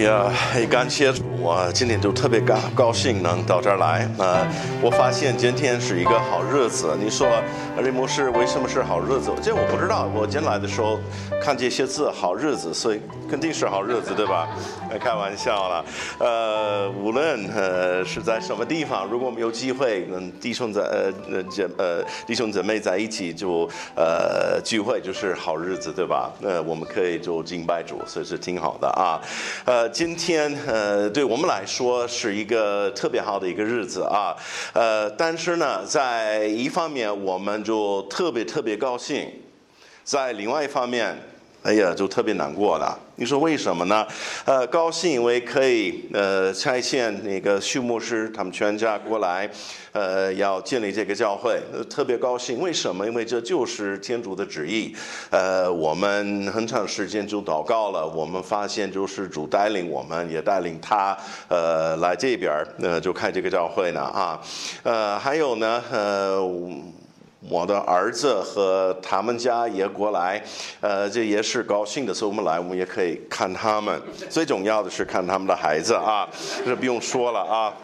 呀，感谢主，我今天就特别高兴能到这儿来。我发现今天是一个好日子。你说瑞牧师为什么是好日子？这我不知道。我进来的时候看这些字，好日子，所以肯定是好日子，对吧？开玩笑了。无论是在什么地方，如果我们有机会跟弟兄姊妹在一起就聚会，就是好日子，对吧？我们可以就敬拜主，所以是挺好的啊。今天对我们来说是一个特别好的一个日子啊，但是呢，在一方面我们就特别高兴，在另外一方面，哎呀，就特别难过了。你说为什么呢？高兴因为可以差遣那个徐牧师他们全家过来，要建立这个教会，特别高兴。为什么？因为这就是天主的旨意。我们很长时间就祷告了，我们发现就是主带领我们，也带领他来这边就开这个教会呢啊。还有呢我的儿子和他们家也过来，这也是高兴的，所以我们来，我们也可以看他们。最重要的是看他们的孩子啊，这不用说了啊。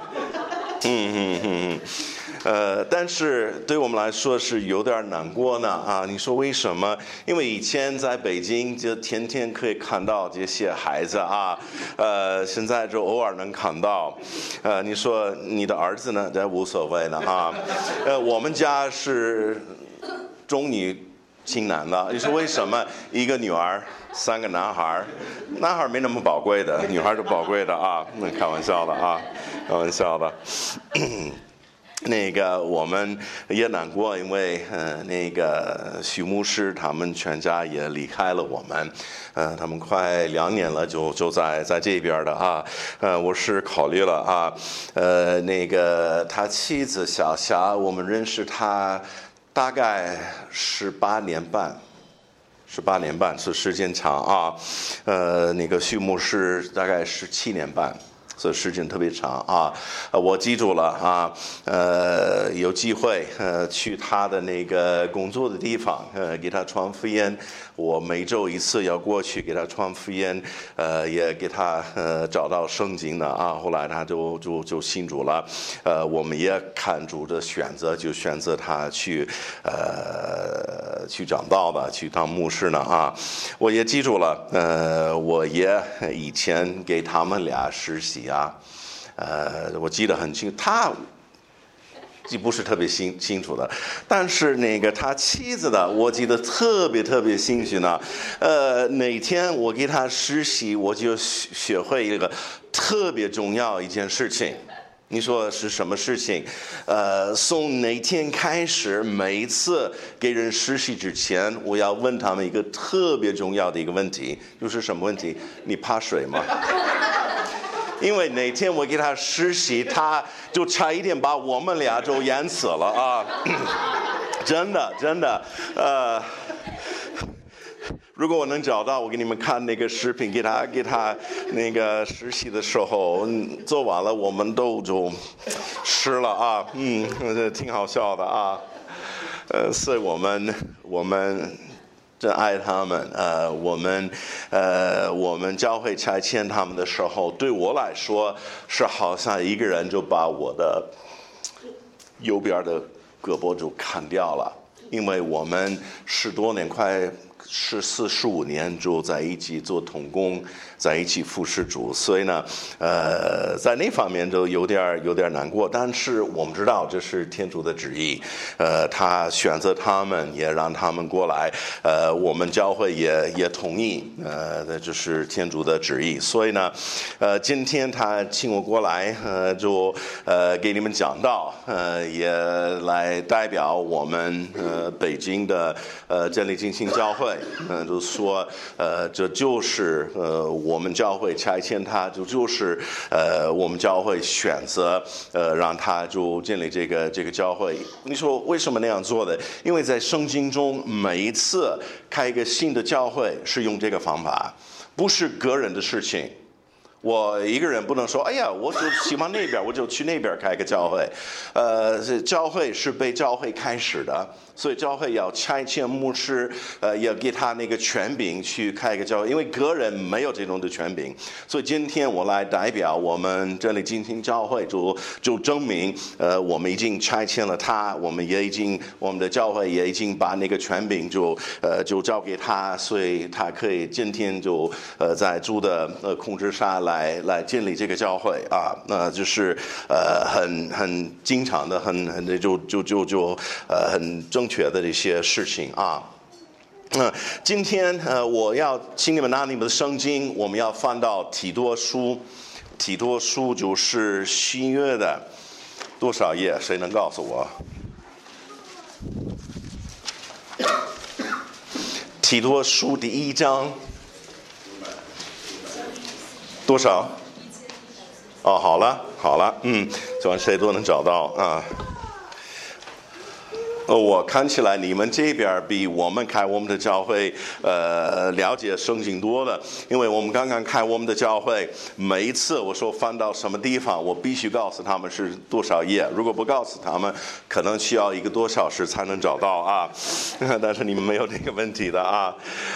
但是对我们来说是有点难过呢啊！你说为什么？因为以前在北京就天天可以看到这些孩子啊，现在就偶尔能看到。你说你的儿子呢？这无所谓呢啊。我们家是重女轻男的。你说为什么？一个女儿，3个男孩，男孩没那么宝贵的，女孩是宝贵的啊。那开玩笑的啊，开玩笑的。那个我们也难过，因为那个徐牧师他们全家也离开了我们，他们快2年了，就在这边的啊。我是考虑了啊，那个他妻子小霞，我们认识他大概18年半。18年半是时间长啊，那个徐牧师大概17年半。所以时间特别长啊，我记住了啊，有机会去他的那个工作的地方，给他传福音。我每周1次要过去给他传福音，也给他找到圣经的啊。后来他就信主了，我们也看主的选择，就选择他去讲道的，去当牧师呢啊。我也记住了，我也以前给他们俩实习啊，我记得很清楚，他记不是特别清楚的，但是那个他妻子的，我记得特别兴趣呢。哪天我给他实习，我就学会一个特别重要一件事情。你说是什么事情？从那天开始，每一次给人实习之前，我要问他们一个特别重要的一个问题，就是什么问题？你怕水吗？因为那天我给他实习，他就差一点把我们俩就淹死了啊！真的，如果我能找到，我给你们看那个视频，给他那个实习的时候，做完了我们都就湿了啊，挺好笑的啊。所以我们真爱他们，我们教会差遣他们的时候，对我来说是好像一个人就把我的右边的胳膊就砍掉了，因为我们10多年，快14、15年就在一起做同工，在一起服侍主，所以呢，在那方面就有点难过。但是我们知道这是天主的旨意，他选择他们，也让他们过来，我们教会也同意，这是天主的旨意。所以呢，今天他请我过来，就给你们讲道，也来代表我们北京的真理进行教会。就说这就是我们教会差遣他，就是我们教会选择让他就建立这个教会。你说为什么那样做的？因为在圣经中每一次开一个新的教会是用这个方法，不是个人的事情。 我一个人不能说，哎呀，我就喜欢那边，我就去那边开个教会。教会是被教会开始的，所以教会要差遣牧师，要给他那个权柄去开一个教会，因为个人没有这种的权柄。所以今天我来代表我们这里今天教会就证明，我们已经差遣了他，我们的教会也已经把那个权柄就交给他，所以他可以今天就在主的控制下来建立这个教会啊，那就是很经常的很正确的这些事情啊。今天我要请你们拿你们的圣经，我们要翻到提多书。提多书就是新约的多少页？谁能告诉我？提多书第1章多少？哦，好了，希望谁都能找到啊。我看起来你们这边比我们开我们的教会了解圣经多了，因为我们刚刚开我们的教会，每一次我说翻到什么地方，我必须告诉他们是多少页，如果不告诉他们，可能需要1个多小时才能找到啊。但是你们没有这个问题的啊。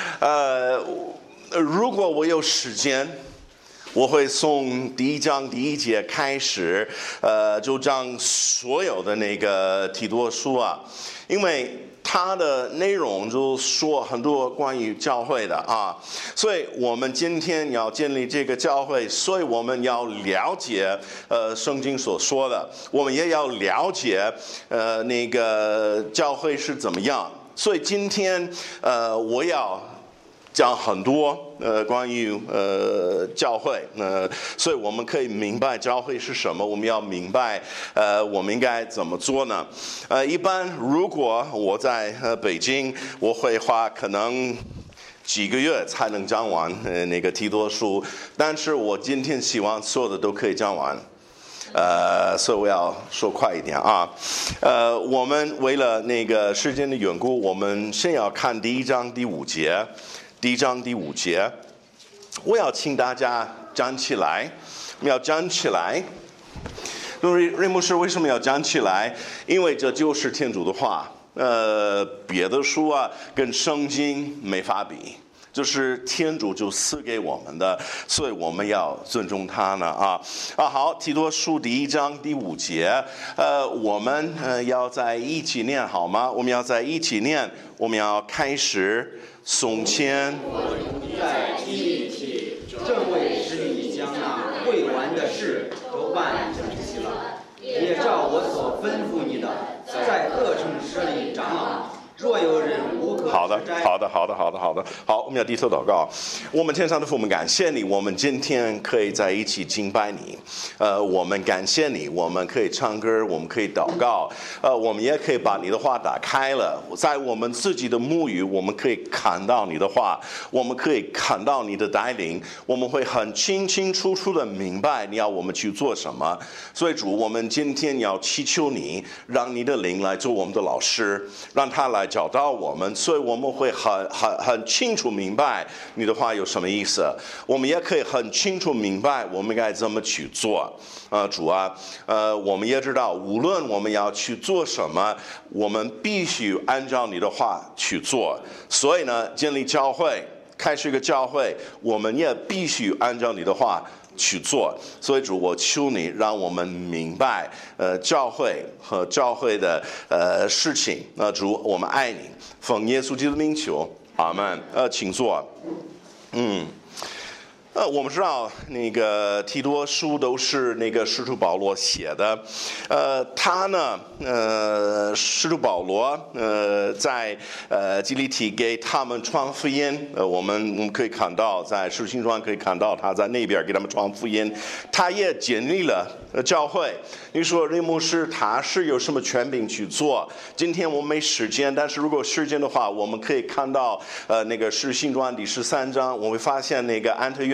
如果我有时间，我会从第1章第1节开始，就讲所有的那个提多书啊，因为它的内容就说很多关于教会的啊，所以我们今天要建立这个教会，所以我们要了解圣经所说的，我们也要了解那个教会是怎么样，所以今天我要讲很多关于教会，所以我们可以明白教会是什么，我们要明白我们应该怎么做呢？一般如果我在北京，我会花可能几个月才能讲完那个提多书，但是我今天希望所有的都可以讲完。所以我要说快一点啊。我们为了那个时间的缘故，我们先要看第1章第5节。第1章第5节，我要请大家站起来，我们要站起来。瑞牧师为什么要站起来？因为这就是天主的话，别的书啊跟圣经没法比。就是天主就赐给我们的，所以我们要尊重他呢啊。好，提多书第1章第5节，我们要在一起念好吗？我们要在一起念，我们要开始。从前在基利体，正为使你将那未完的事都办整齐了，也照我所吩咐你的，在各城设立长老。若有人无可好，我们要低头祷告。我们天上的父，我们感谢你，我们今天可以在一起敬拜你。我们感谢你，我们可以唱歌，我们可以祷告，我们也可以把你的话打开了，在我们自己的沐浴，我们可以看到你的话，我们可以看到你的带领，我们会很清清楚楚的明白你要我们去做什么。所以主，我们今天要祈求你，让你的灵来做我们的老师，让他来找到我们，所以我们会很清楚明白你的话有什么意思，我们也可以很清楚明白我们该怎么去做。主啊，我们也知道无论我们要去做什么，我们必须按照你的话去做。所以呢，建立教会，开始一个教会，我们也必须按照你的话去做。所以主，我求你让我们明白教会和教会的事情。主，我们爱你，奉耶稣基督的名求，阿们。请坐。我们知道那个提多书都是那个使徒保罗写的，他呢，使徒保罗在基利体给他们传福音，我们可以看到在使徒行传可以看到他在那边给他们传福音，他也建立了教会。你说瑞牧师他是有什么权柄去做？今天我们没时间，但是如果有时间的话，我们可以看到那个使徒行传第13章，我会发现那个安特约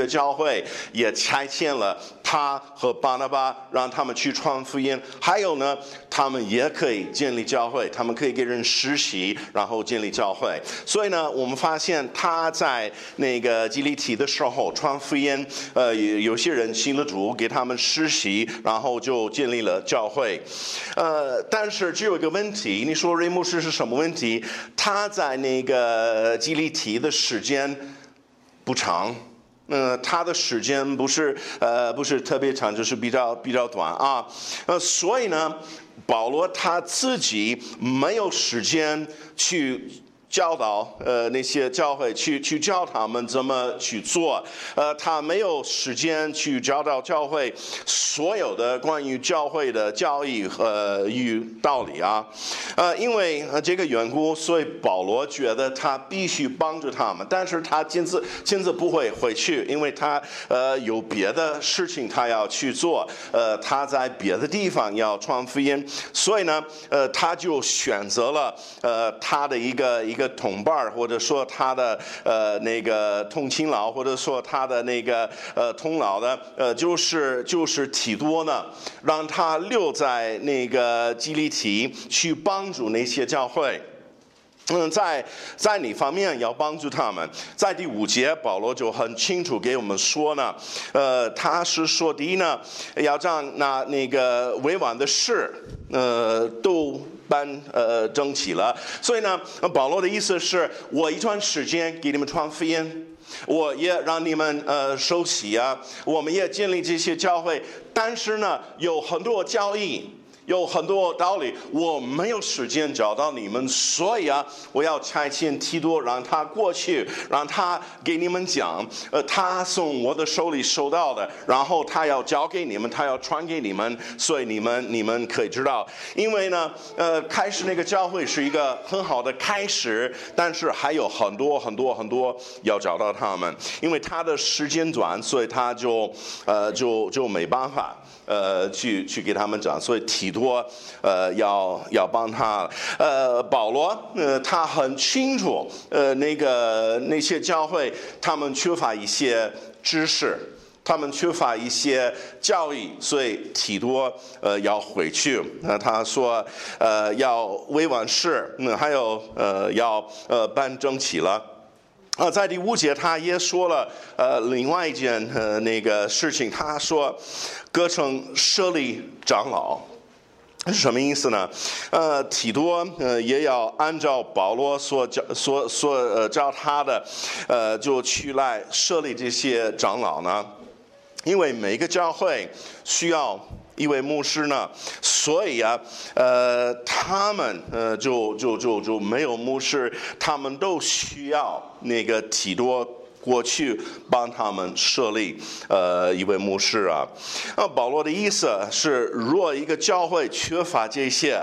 教会，也差遣了他和巴拿巴，让他们去传福音。还有呢，他们也可以建立教会，他们可以给人实习，然后建立教会。所以呢，我们发现他在那个基利提的时候传福音，有些人信了主，给他们实习，然后就建立了教会。但是只有一个问题，你说瑞牧师是什么问题？他在那个基利提的时间不长。他的时间不是特别长，就是比较短啊。所以呢，保罗他自己没有时间去教导那些教会去教他们怎么去做，他没有时间去教导教会所有的关于教会的教义与道理啊，因为这个缘故，所以保罗觉得他必须帮助他们，但是他亲自不会回去，因为他有别的事情他要去做，他在别的地方要传福音，所以呢，他就选择了他的一个同伴，或者说他的那个同勤劳，或者说他的那个同劳的，就是提多呢，让他留在那个基利提去帮助那些教会。在哪方面要帮助他们？在第5节，保罗就很清楚给我们说呢，他是说第一呢，要让那个委婉的事，都整齐了。所以呢，保罗的意思是，我一段时间给你们传福音，我也让你们受洗啊，我们也建立这些教会，但是呢，有很多教义。有很多道理，我没有时间教导你们，所以啊，我要差遣提多，让他过去，让他给你们讲，他从我的手里收到的，然后他要教给你们，他要传给你们，所以你们可以知道，因为呢，开始那个教会是一个很好的开始，但是还有很多要找到他们，因为他的时间短，所以他就没办法。去给他们讲，所以提多要帮他。保罗他很清楚，那些教会他们缺乏一些知识，他们缺乏一些教义，所以提多要回去。他说要委婉事，还有要办整齐了。在第5节，他也说了另外一件那个事情，他说各城设立长老。是什么意思呢？提多也要按照保罗所教他的，就去来设立这些长老呢，因为每个教会需要一位牧师呢，所以啊，他们就没有牧师，他们都需要那个提多过去帮他们设立一位牧师啊。保罗的意思是，若一个教会缺乏这些，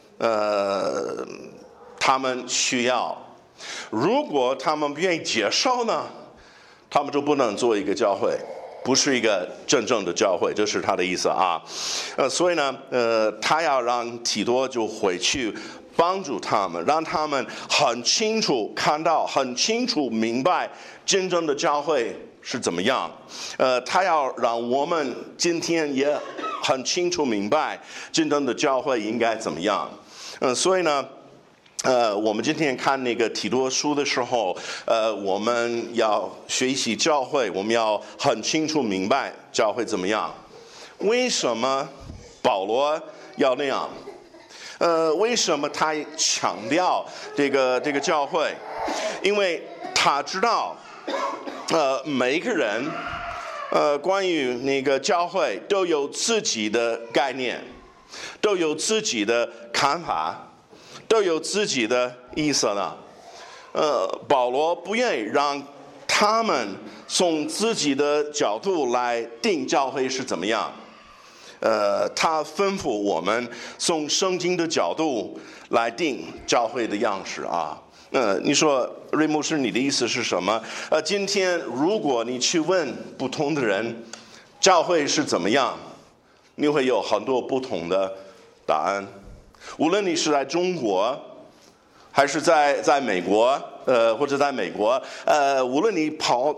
他们需要，如果他们不愿意接受呢，他们就不能做一个教会。不是一个真正的教会，这是他的意思啊。所以呢，他要让提多就回去帮助他们，让他们很清楚看到，很清楚明白真正的教会是怎么样。他要让我们今天也很清楚明白真正的教会应该怎么样。所以呢。我们今天看那个提多书的时候，我们要学习教会，我们要很清楚明白教会怎么样。为什么保罗要那样？为什么他强调这个教会？因为他知道，每一个人，关于那个教会都有自己的概念，都有自己的看法。都有自己的意思呢。保罗不愿意让他们从自己的角度来定教会是怎么样。他吩咐我们从圣经的角度来定教会的样式啊。你说瑞牧师，你的意思是什么？今天如果你去问不同的人，教会是怎么样，你会有很多不同的答案。无论你是在中国，还是在美国，或者在美国，无论你跑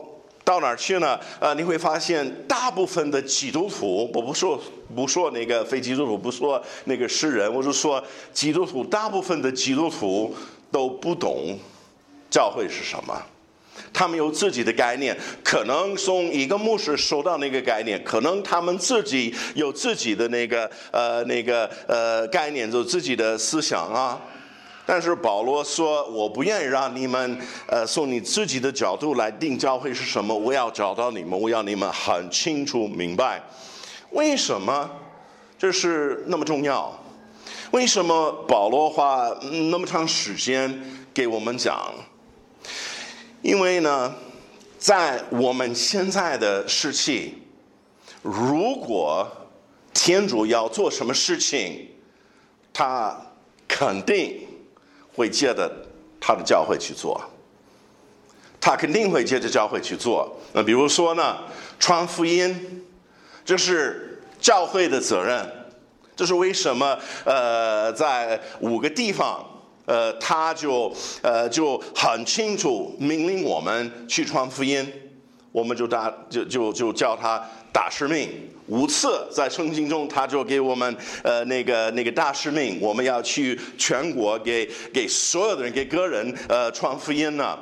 到哪儿去呢？你会发现大部分的基督徒，我不说那个非基督徒，不说那个诗人，我就说基督徒，大部分的基督徒都不懂教会是什么。他们有自己的概念，可能从一个牧师收到那个概念，可能他们自己有自己的那个概念，有自己的思想啊。但是保罗说，我不愿意让你们从你自己的角度来定教会是什么，我要找到你们，我要你们很清楚明白为什么这是那么重要，为什么保罗花那么长时间给我们讲。因为呢，在我们现在的时期，如果天主要做什么事情，他肯定会接着他的教会去做，他肯定会接着教会去做。比如说呢，传福音，这是教会的责任。这是为什么在5个地方。他就很清楚命令我们去传福音，我们就叫他大使命。5次在圣经中，他就给我们那个大使命，我们要去全国给所有的人，给个人传福音呢。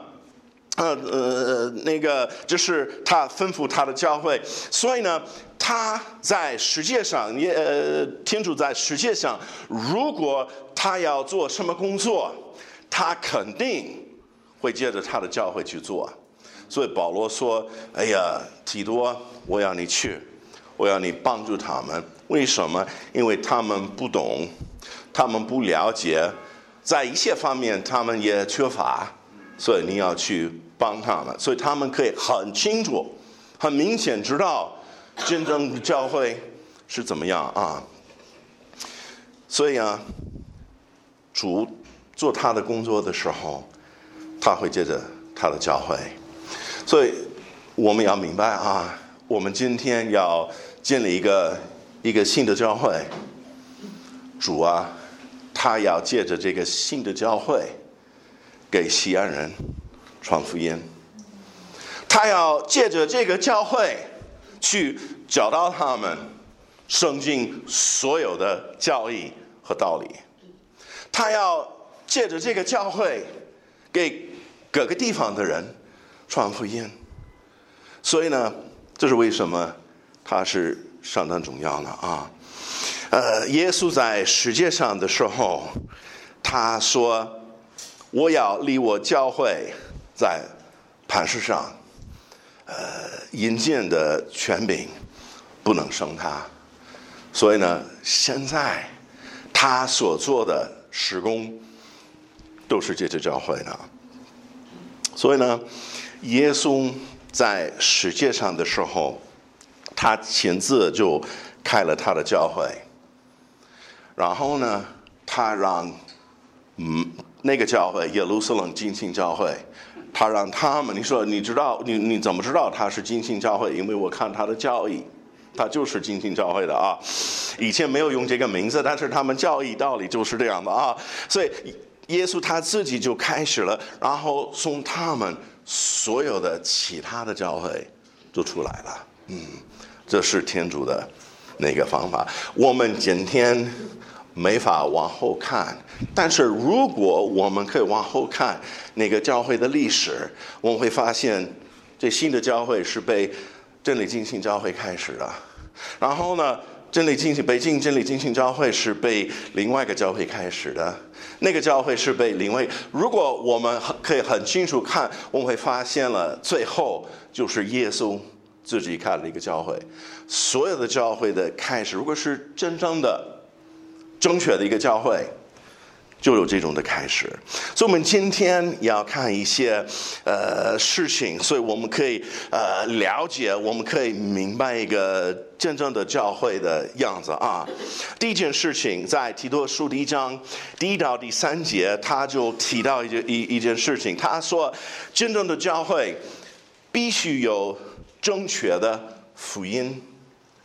这是他吩咐他的教会，所以呢，他在世界上天主在世界上，如果他要做什么工作，他肯定会接着他的教会去做。所以保罗说：“哎呀，提多，我要你去，我要你帮助他们。为什么？因为他们不懂，他们不了解，在一些方面他们也缺乏，所以你要去帮他们，所以他们可以很清楚、很明显知道真正的教会是怎么样啊。所以啊，主做他的工作的时候，他会接着他的教会。所以我们要明白啊，我们今天要建立一个新的教会，主啊，他要借着这个新的教会给西安人传福音，他要借着这个教会去教导他们圣经所有的教义和道理，他要借着这个教会给各个地方的人传福音。所以呢，这是为什么它是相当重要的啊。耶稣在世界上的时候，他说：“我要立我教会在磐石上，阴间的权柄不能胜他。”所以呢，现在他所做的事工都是借着教会的。所以呢，耶稣在世界上的时候，他亲自就开了他的教会，然后呢，他让那个教会耶路撒冷浸信教会，他让他们，你说你知道你怎么知道他是浸信教会？因为我看他的教义，他就是浸信教会的啊。以前没有用这个名字，但是他们教义道理就是这样的啊。所以耶稣他自己就开始了，然后从他们所有的其他的教会就出来了。这是天主的那个方法。我们今天没法往后看，但是如果我们可以往后看那个教会的历史，我们会发现这新的教会是被真理浸信教会开始的。然后呢，北京真理浸信教会是被另外一个教会开始的，那个教会是被另外。如果我们可以很清楚看，我们会发现了，最后就是耶稣自己开了一个教会。所有的教会的开始，如果是真正的正确的一个教会，就有这种的开始。所以我们今天要看一些事情，所以我们可以了解，我们可以明白一个真正的教会的样子啊。第一件事情，在提多书第1章1到3节，他就提到一件事情，他说真正的教会必须有正确的福音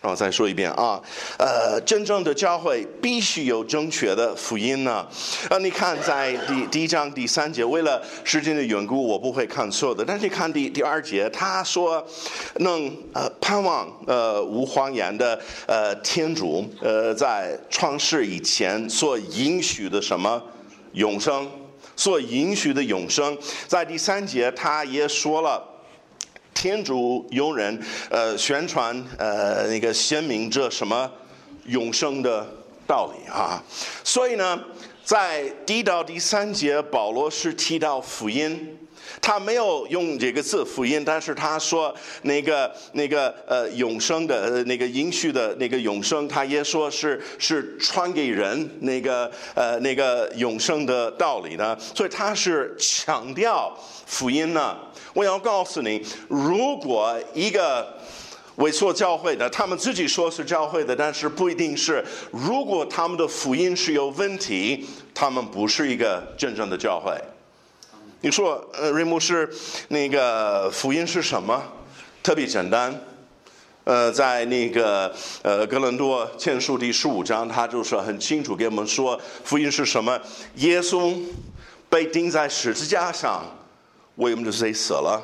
然后再说一遍啊，真正的教会必须有正确的福音呢。你看在第一章第3节，为了时间的缘故，我不会看所有的，但是你看第2节，他说能盼望无谎言的天主在创世以前所应许的什么永生，所应许的永生，在第3节他也说了。天主用人宣传那个显明这什么永生的道理啊，所以呢，在1到第3节，保罗是提到福音，他没有用这个字福音，但是他说那个永生的那个应许的那个永生，他也说是传给人那个永生的道理呢，所以他是强调福音呢。我要告诉你，如果一个萎缩教会的，他们自己说是教会的，但是不一定是。如果他们的福音是有问题，他们不是一个真正的教会。你说，瑞牧师，那个福音是什么？特别简单。在那个哥林多前书第15章，他就是很清楚给我们说，福音是什么？耶稣被钉在十字架上。为我们的罪死了，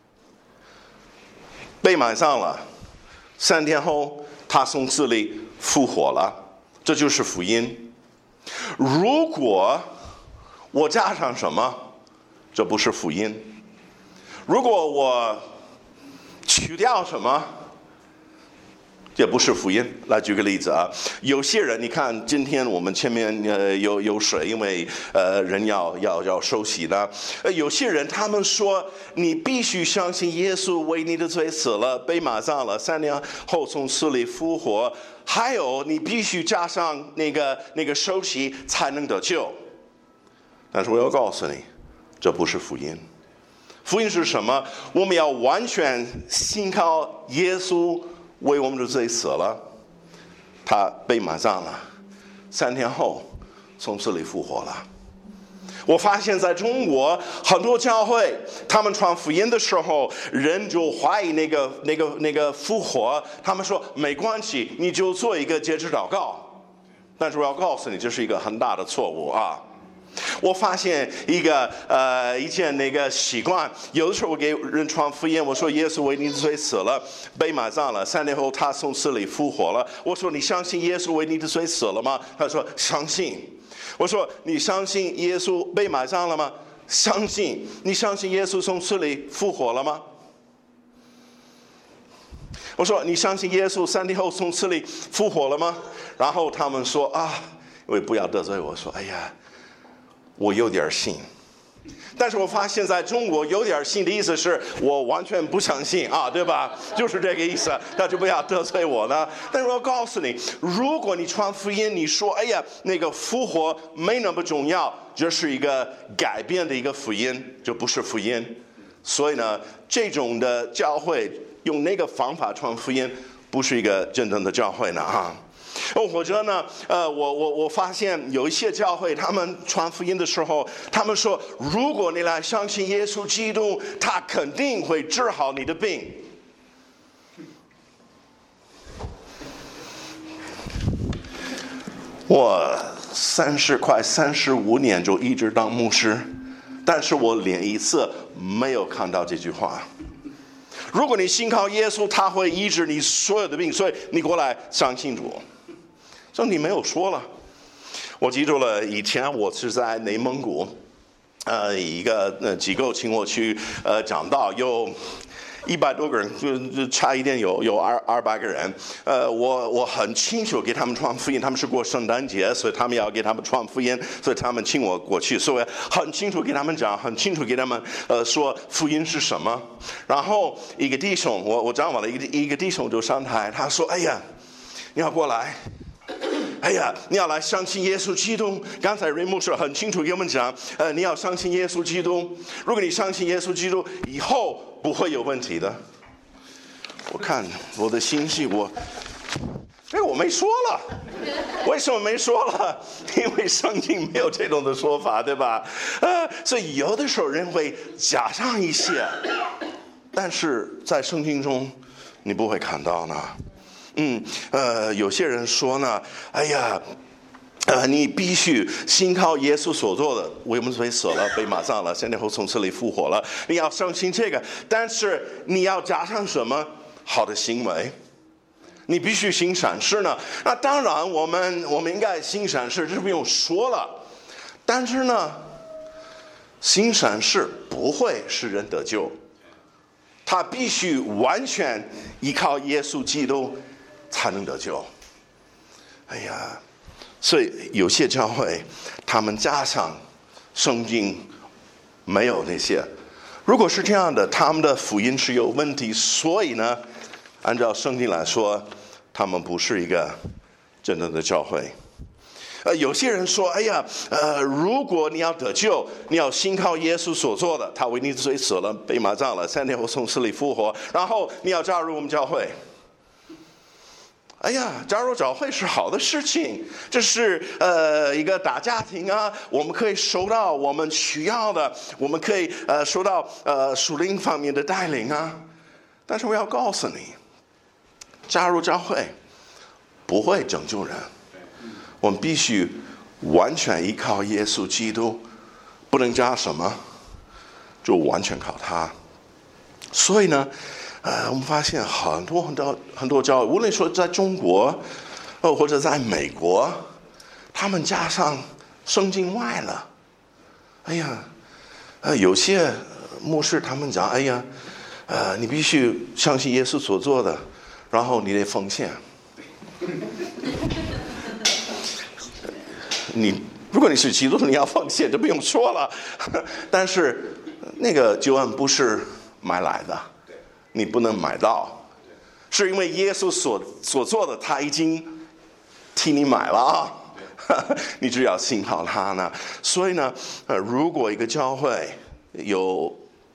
被埋葬了，3天后他从死里复活了，这就是福音。如果我加上什么，这不是福音。如果我去掉什么，也不是福音。来举个例子啊，有些人，你看今天我们前面有水，因为人要受洗的。有些人他们说，你必须相信耶稣为你的罪死了，被埋葬了，3年后从死里复活，还有你必须加上那个受洗才能得救。但是我要告诉你，这不是福音。福音是什么？我们要完全信靠耶稣为我们的罪死了，他被埋葬了，3天后从死里复活了。我发现在中国很多教会，他们传福音的时候，人就怀疑那个复活，他们说没关系，你就做一个节制祷告。但是我要告诉你，这是一个很大的错误啊。我发现一件那个习惯，有的时候我给人传福音，我说耶稣为你的罪死了，被埋葬了，3年后他从死里复活了。我说你相信耶稣为你的罪死了吗？他说相信。我说你相信耶稣被埋葬了吗？相信。你相信耶稣从死里复活了吗？我说你相信耶稣3天后从死里复活了吗？然后他们说啊，因为不要得罪我，说哎呀，我有点信。但是我发现在中国有点信的意思是我完全不相信啊，对吧？就是这个意思，那就不要得罪我呢。但是我要告诉你，如果你传福音，你说哎呀那个复活没那么重要，这是一个改变的一个福音，这不是福音。所以呢，这种的教会用那个方法传福音，不是一个真正的教会呢啊。或者呢，我发现有一些教会，他们传福音的时候，他们说，如果你来相信耶稣基督，他肯定会治好你的病。我快35年就一直当牧师，但是我连一次没有看到这句话。如果你信靠耶稣，他会医治你所有的病，所以你过来相信主。这你没有说了。我记住了，以前我是在内蒙古，一个机构请我去讲道，有100多个人，就差一点有200个人。我很清楚给他们传福音，他们是过圣诞节，所以他们要给他们传福音，所以他们请我过去，所以很清楚给他们讲，很清楚给他们说福音是什么。然后一个弟兄，我讲完了，一个弟兄就上台，他说：“哎呀，你要过来。”哎呀，你要来相信耶稣基督。刚才瑞牧师很清楚给我们讲，你要相信耶稣基督。如果你相信耶稣基督，以后不会有问题的。我看我的信息，我没说了。为什么没说了？因为圣经没有这种的说法，对吧？所以有的时候人会加上一些，但是在圣经中你不会看到呢。 有些人说呢，哎呀，你必须信靠耶稣所做的，为我们罪死了，被埋葬了，3天后从死里复活了。你要相信这个，但是你要加上什么好的行为？你必须行善事呢。那当然，我们应该行善事，这不用说了。但是呢，行善事不会使人得救，他必须完全依靠耶稣基督才能得救。哎呀，所以有些教会他们加上圣经没有那些，如果是这样的，他们的福音是有问题。所以呢，按照圣经来说，他们不是一个真正的教会。有些人说，哎呀，如果你要得救，你要信靠耶稣所做的，他为你罪死了，被埋葬了，3天后从死里复活，然后你要加入我们教会。哎呀，加入教会是好的事情，这是一个大家庭啊，我们可以收到我们需要的，我们可以收到属灵方面的带领啊。但是我要告诉你，加入教会不会拯救人，我们必须完全依靠耶稣基督，不能加什么，就完全靠他。所以呢，我们发现很多教会，无论说在中国，或者在美国，他们加上圣经外了。哎呀，有些牧师他们讲，哎呀，你必须相信耶稣所做的，然后你得奉献。如果你是基督徒，你要奉献，就不用说了。但是那个救恩不是买来的，你不能买到，是因为耶稣所做的，他已经替你买了啊。你只要信靠他呢。所以呢，如果一个教会有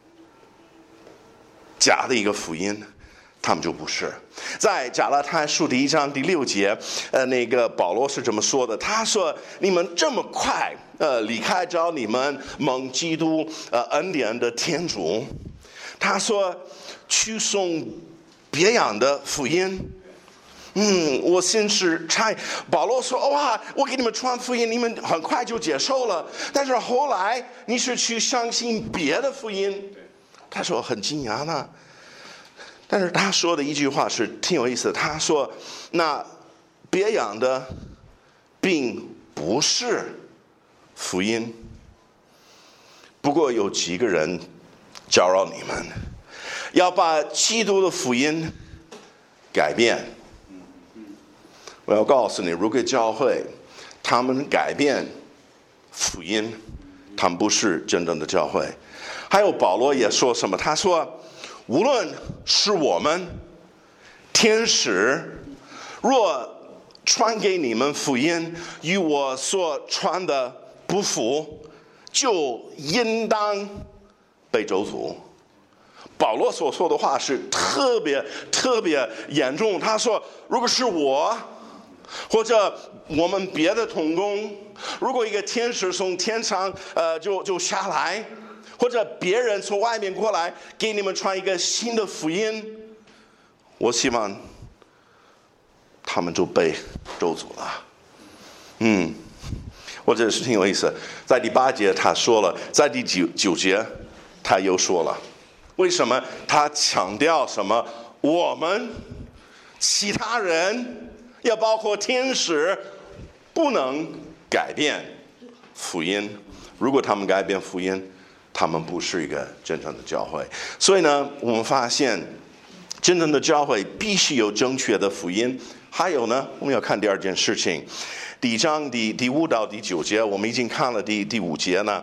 假的一个福音，他们就不是。在加拉太书第1章第6节，那个保罗是这么说的，他说：“你们这么快离开着你们蒙基督恩典的天主。”他说去送别样的福音。我先是猜，保罗说：“哇，我给你们传福音，你们很快就接受了。但是后来你是去相信别的福音。”他说很惊讶呢。但是他说的一句话是挺有意思的，他说：“那别样的并不是福音，不过有几个人搅扰你们，要把基督的福音改变。”我要告诉你，如果教会他们改变福音，他们不是真正的教会。还有保罗也说什么？他说：“无论是我们天使，若传给你们福音与我所传的不符，就应当被咒诅。”保罗所说的话是特别严重。他说，如果是我或者我们别的同工，如果一个天使从天上就下来，或者别人从外面过来给你们传一个新的福音，我希望他们就被咒诅了。我觉得是挺有意思。在第8节他说了，在第9节他又说了。为什么？他强调什么？我们其他人，要包括天使，不能改变福音。如果他们改变福音，他们不是一个真正的教会。所以呢，我们发现真正的教会必须有正确的福音。还有呢，我们要看第二件事情。第1章第5到第9节，我们已经看了第5节呢。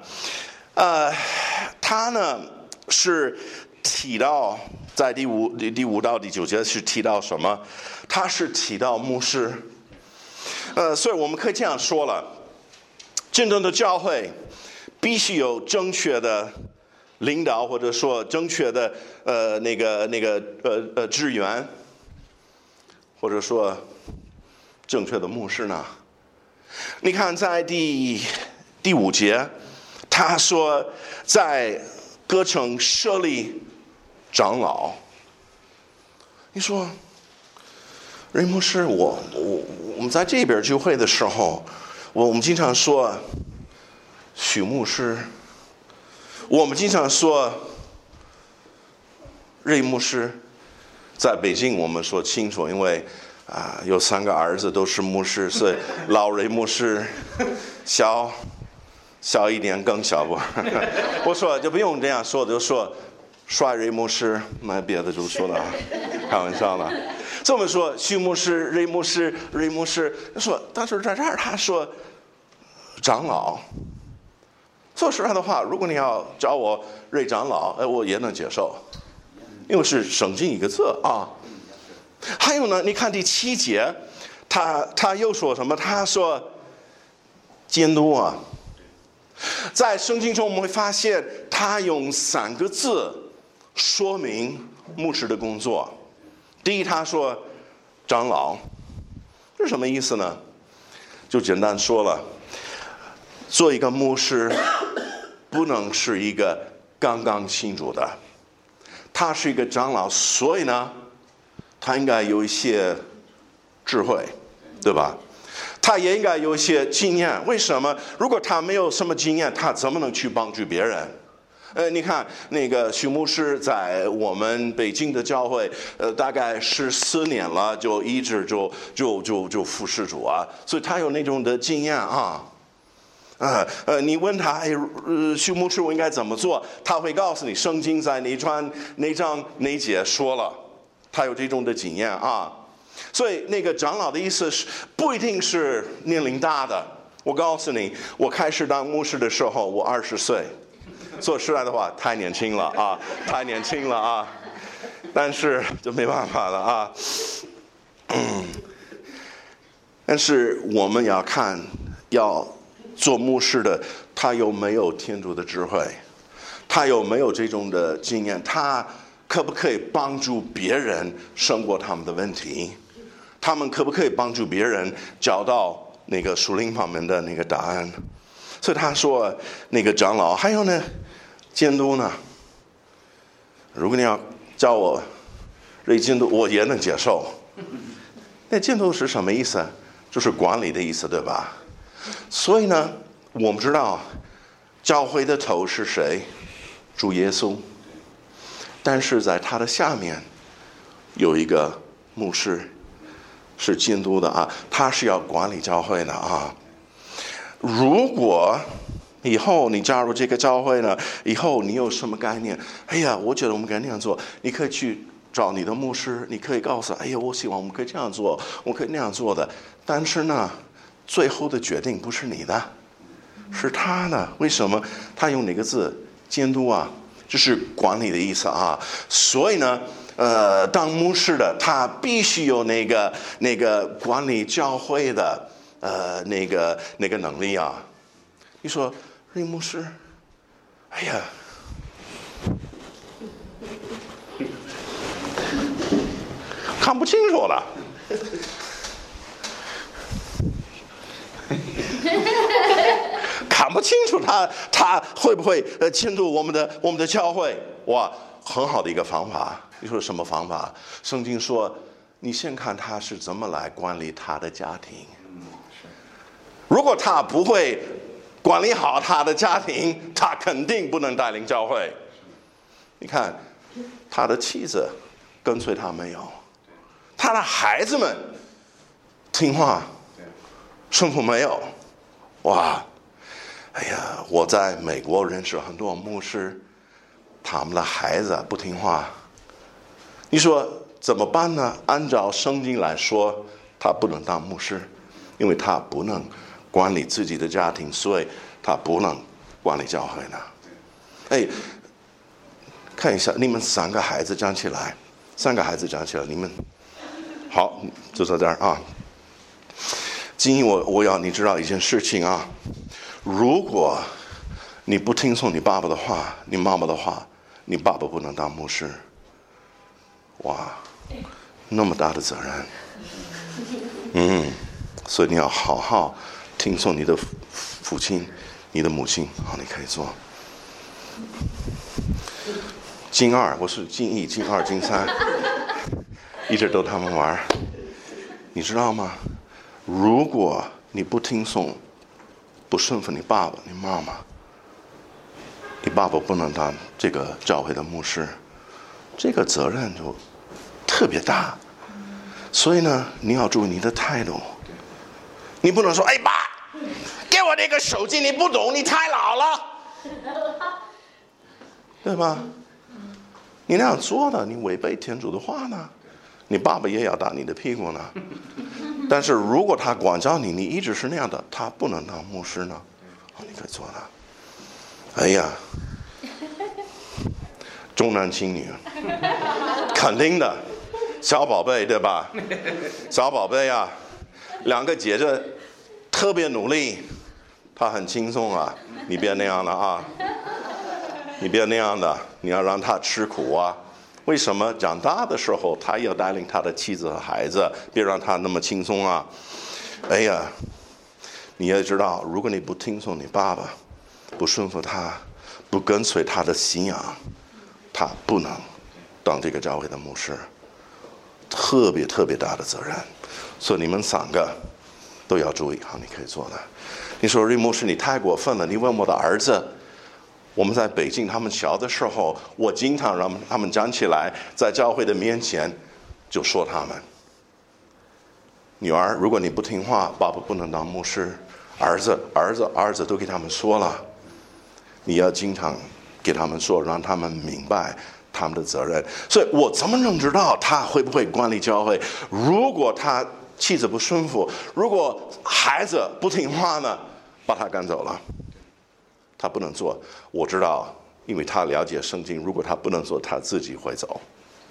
他呢是提到在第5到第9节是提到什么？他是提到牧师。所以我们可以这样说了，真正的教会必须有正确的领导，或者说正确的职员，或者说正确的牧师呢？你看在第5节，他说在各城设立长老。你说瑞牧师，我们在这边聚会的时候，我们经常说许牧师，我们经常说瑞牧师。在北京我们说清楚，因为有3个儿子都是牧师，所以老瑞牧师，小一点更小不？我说就不用这样说，就说帅瑞牧师，那别的就说了，开玩笑了。这么说，徐牧师、瑞牧师、瑞牧师说，但是在这儿他说长老。说实在的话，如果你要找我瑞长老，我也能接受。因为是圣经一个字啊。还有呢，你看第7节，他又说什么？他说监督啊。在圣经中我们会发现，他用3个字说明牧师的工作。第一，他说长老，这是什么意思呢？就简单说了，做一个牧师不能是一个刚刚信主的。他是一个长老，所以呢，他应该有一些智慧，对吧？他也应该有一些经验。为什么？如果他没有什么经验，他怎么能去帮助别人？你看那个许牧师在我们北京的教会，大概14年了，就一直就服侍主啊，所以他有那种的经验啊。你问他，许牧师我应该怎么做？他会告诉你，圣经在哪章哪节说了，他有这种的经验啊。所以那个长老的意思是不一定是年龄大的。我告诉你，我开始当牧师的时候，我20岁，说实在的话，太年轻了啊，太年轻了啊。但是就没办法了啊。但是我们要看做牧师的，他有没有天主的智慧，他有没有这种的经验，他可不可以帮助别人胜过他们的问题，他们可不可以帮助别人找到那个属灵方面的那个答案。所以他说那个长老，还有呢监督呢，如果你要叫我瑞监督，我也能接受。那监督是什么意思？就是管理的意思，对吧？所以呢，我们知道教会的头是谁？主耶稣。但是在他的下面有一个牧师是监督的啊，他是要管理教会的啊。如果以后你加入这个教会呢，以后你有什么概念？哎呀，我觉得我们该那样做，你可以去找你的牧师，你可以告诉，哎呀，我希望我们可以这样做，我可以那样做的。但是呢，最后的决定不是你的，是他的。为什么？他用哪个字？监督啊，就是管理的意思啊。所以呢，当牧师的他必须有那个管理教会的那个能力啊。你说瑞牧师，哎呀，看不清楚了。看不清楚他会不会监督我们的教会？哇，很好的一个方法。你说什么方法？圣经说，你先看他是怎么来管理他的家庭。如果他不会管理好他的家庭，他肯定不能带领教会。你看他的妻子跟随他没有，他的孩子们听话，顺服没有。哇，哎呀，我在美国认识很多牧师，他们的孩子不听话，你说怎么办呢？按照圣经来说，他不能当牧师，因为他不能管理自己的家庭，所以他不能管理教会呢。哎，看一下你们3个孩子站起来，3个孩子站起来，你们好，就在这儿啊。今天我要你知道一件事情啊，如果你不听从你爸爸的话，你妈妈的话，你爸爸不能当牧师。哇，那么大的责任。所以你要好好听从你的父亲，你的母亲。好，你可以做。金2，我是金1、金2、金3，一直逗他们玩。 你知道吗？如果你不听从、不顺服你爸爸、你妈妈，你爸爸不能当这个教会的牧师，这个责任就特别大。所以呢，你要注意你的态度。你不能说：“哎爸，给我那个手机，你不懂，你太老了。”对吧？你那样做呢，你违背天主的话呢，你爸爸也要打你的屁股呢。但是如果他管教你，你一直是那样的，他不能当牧师呢。你可以做的。哎呀，重男轻女，肯定的。小宝贝对吧？小宝贝啊，两个姐姐特别努力，他很轻松啊。你别那样的啊，你别那样的，你要让他吃苦啊。为什么长大的时候他要带领他的妻子和孩子，别让他那么轻松啊？哎呀，你也知道，如果你不听从你爸爸，不顺服他，不跟随他的信仰，他不能当这个教会的牧师。特别特别大的责任，所以你们3个都要注意。好，你可以做的。你说瑞牧师你太过分了，你问我的儿子，我们在北京他们小的时候，我经常让他们站起来，在教会的面前就说他们：女儿，如果你不听话，爸爸不能当牧师。儿子都给他们说了，你要经常给他们说，让他们明白他们的责任。所以我怎么能知道他会不会管理教会？如果他妻子不顺服，如果孩子不听话呢，把他赶走了，他不能做。我知道，因为他了解圣经，如果他不能做，他自己会走。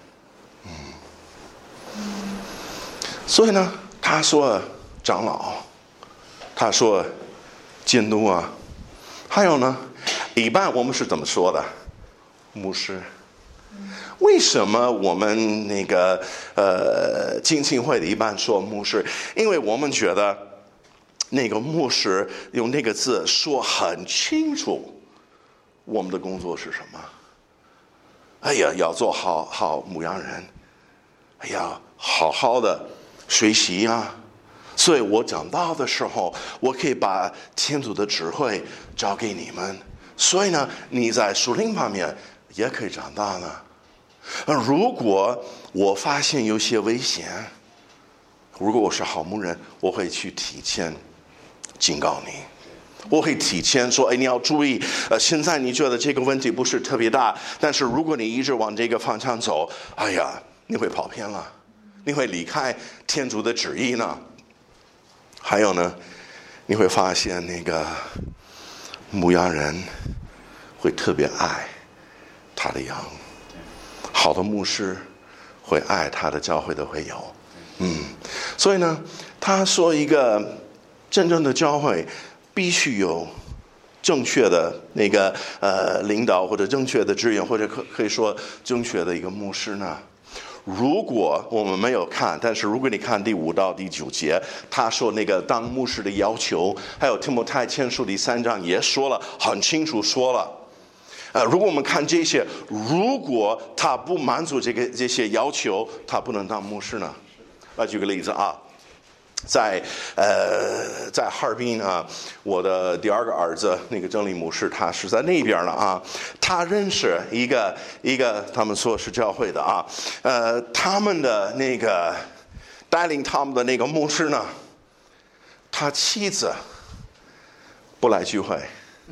所以呢，他说长老，他说监督啊，还有呢，一般我们是怎么说的？牧师。为什么我们那个浸信会的一般说牧师？因为我们觉得那个牧师用那个字说很清楚，我们的工作是什么。哎呀，要做好牧羊人，哎呀，好好的学习啊。所以我讲道的时候，我可以把天主的智慧交给你们。所以呢，你在属灵方面也可以长大呢。如果我发现有些危险，如果我是好牧人，我会去提前警告你，我会提前说：“哎，你要注意，现在你觉得这个问题不是特别大，但是如果你一直往这个方向走，哎呀，你会跑偏了，你会离开天主的旨意呢。”还有呢，你会发现那个牧羊人会特别爱他的羊。好的牧师会爱他的教会的会友，所以呢，他说一个真正的教会必须有正确的那个领导，或者正确的指引，或者可以说正确的一个牧师呢。如果我们没有看，但是如果你看第5到第9节，他说那个当牧师的要求，还有提摩太前书第3章也说了，很清楚说了。如果我们看这些，如果他不满足这些要求，他不能当牧师呢。举个例子啊，在哈尔滨啊，我的第2个儿子那个郑立牧师，他是在那边了啊。他认识一个他们说是教会的啊，他们的那个带领他们的那个牧师呢，他妻子不来聚会。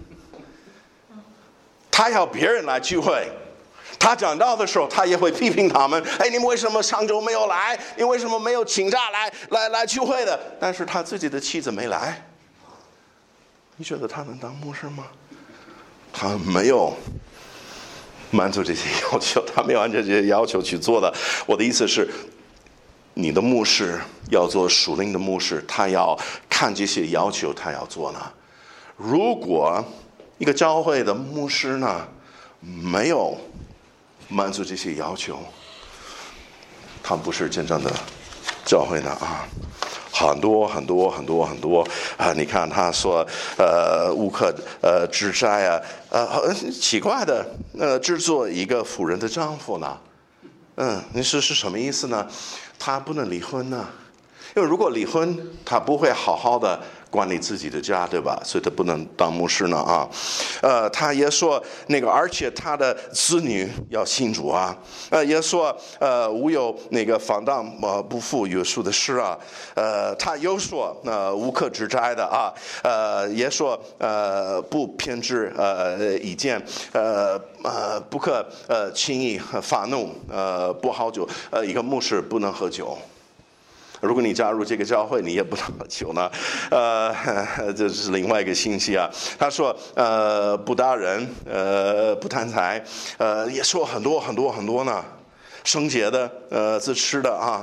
他要别人来聚会，他讲道的时候，他也会批评他们。哎，你们为什么上周没有来？你为什么没有请假来聚会的？但是他自己的妻子没来，你觉得他能当牧师吗？他没有满足这些要求，他没有按照这些要求去做的。我的意思是，你的牧师要做属灵的牧师，他要看这些要求，他要做呢。如果一个教会的牧师呢，没有满足这些要求，他不是真正的教会的啊。很多啊！你看他说，无可指摘啊，很奇怪的，制作一个妇人的丈夫呢，你是什么意思呢？他不能离婚呢？ 因为如果离婚，他不会好好的管理自己的家，对吧？所以他不能当牧师呢啊。他也说而且他的子女要信主啊。也说无有放荡不负约束的事啊。他又说无可指摘的啊。也说不偏执意见，不可轻易发怒，不好酒。一个牧师不能喝酒。如果你加入这个教会，你也不能喝酒呢。这是另外一个信息啊。他说不打人，不贪财，也说很多很多很多呢。圣洁的，自持的啊。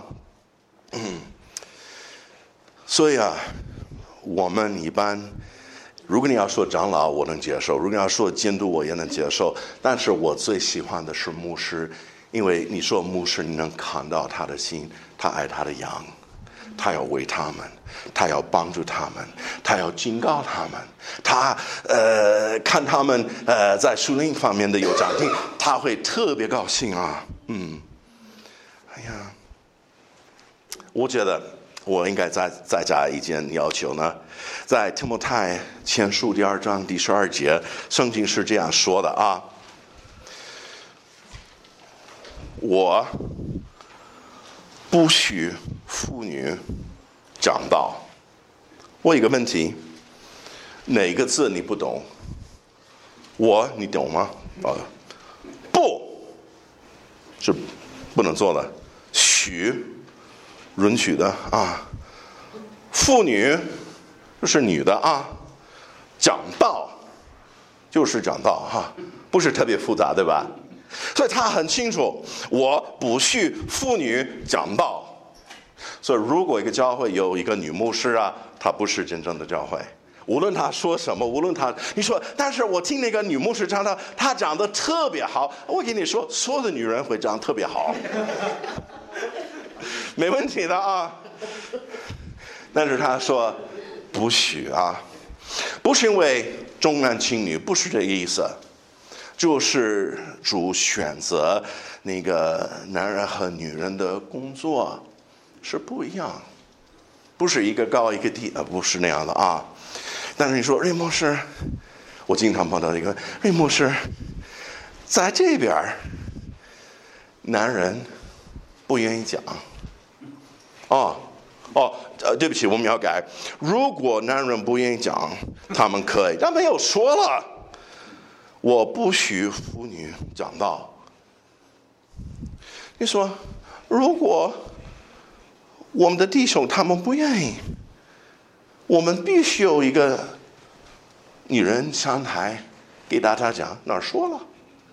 所以啊，我们一般，如果你要说长老，我能接受；如果你要说监督，我也能接受。但是我最喜欢的是牧师，因为你说牧师，你能看到他的心，他爱他的羊。他要为他们，他要帮助他们，他要警告他们，他看他们在属灵方面的有长进，他会特别高兴啊。哎呀，我觉得我应该再加一件要求呢，在提摩太前书2章第12节，圣经是这样说的啊。我不许妇女讲道。我有一个问题，哪个字你不懂？你懂吗？不是不能做的，许允许的啊。妇女是女的啊，讲道就是讲道哈，不是特别复杂，对吧？所以他很清楚，我不许妇女讲道。所以如果一个教会有一个女牧师啊，她不是真正的教会。无论她说什么，无论你说，但是我听那个女牧师讲的，她讲的特别好。我跟你说，所有的女人会讲特别好，没问题的啊。但是她说不许啊，不是因为重男轻女，不是这个意思。就是主选择那个男人和女人的工作是不一样，不是一个高一个低，不是那样的啊。但是你说瑞牧师，我经常碰到一个瑞牧师，在这边男人不愿意讲。对不起，我们要改。如果男人不愿意讲，他们可以，但没有说了。我不许妇女讲道。你说，如果我们的弟兄他们不愿意，我们必须有一个女人上台给大家讲，哪儿说了？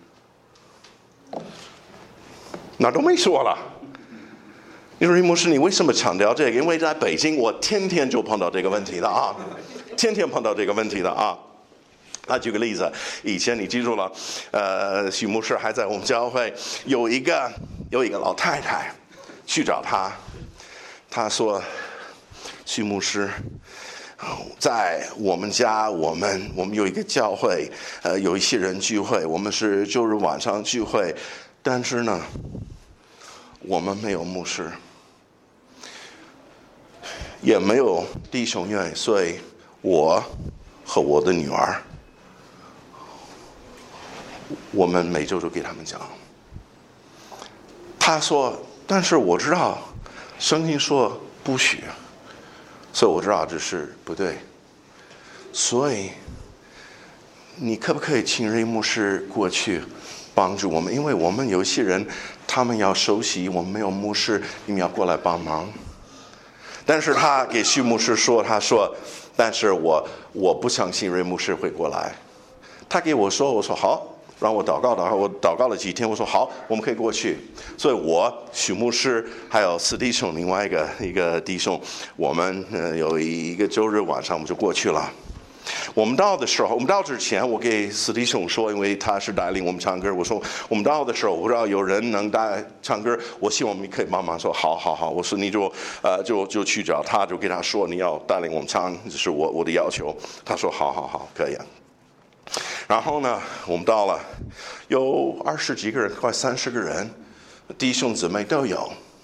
哪儿都没说了。你说，牧师，你为什么强调这个？因为在北京，我天天就碰到这个问题的啊，天天碰到这个问题的啊。举个例子，以前你记住了，许牧师还在我们教会，有一个老太太去找他，他说：“许牧师，在我们家，我们有一个教会，有一些人聚会，我们是周日晚上聚会，但是呢，我们没有牧师，也没有弟兄愿意，所以我和我的女儿。”我们每周都给他们讲。他说：“但是我知道，圣经说不许，所以我知道这是不对。所以，你可不可以请瑞牧师过去帮助我们？因为我们有一些人，他们要熟悉，我们没有牧师，你们要过来帮忙。”但是他给徐牧师说：“他说，但是我不相信瑞牧师会过来。”他给我说：“我说好。”让我祷告，我祷告了几天，我说好，我们可以过去。所以我许牧师还有四弟兄，另外一个弟兄，我们有一个周日晚上我们就过去了。我们到之前，我给四弟兄说，因为他是带领我们唱歌，我说我们到的时候，我知道有人能带唱歌，我希望我们可以帮忙。说好，我说你就去找他，就给他说你要带领我们唱，这是我的要求。他说好，可以。然后呢，我们到了，有20几个人，快30个人，弟兄姊妹都有。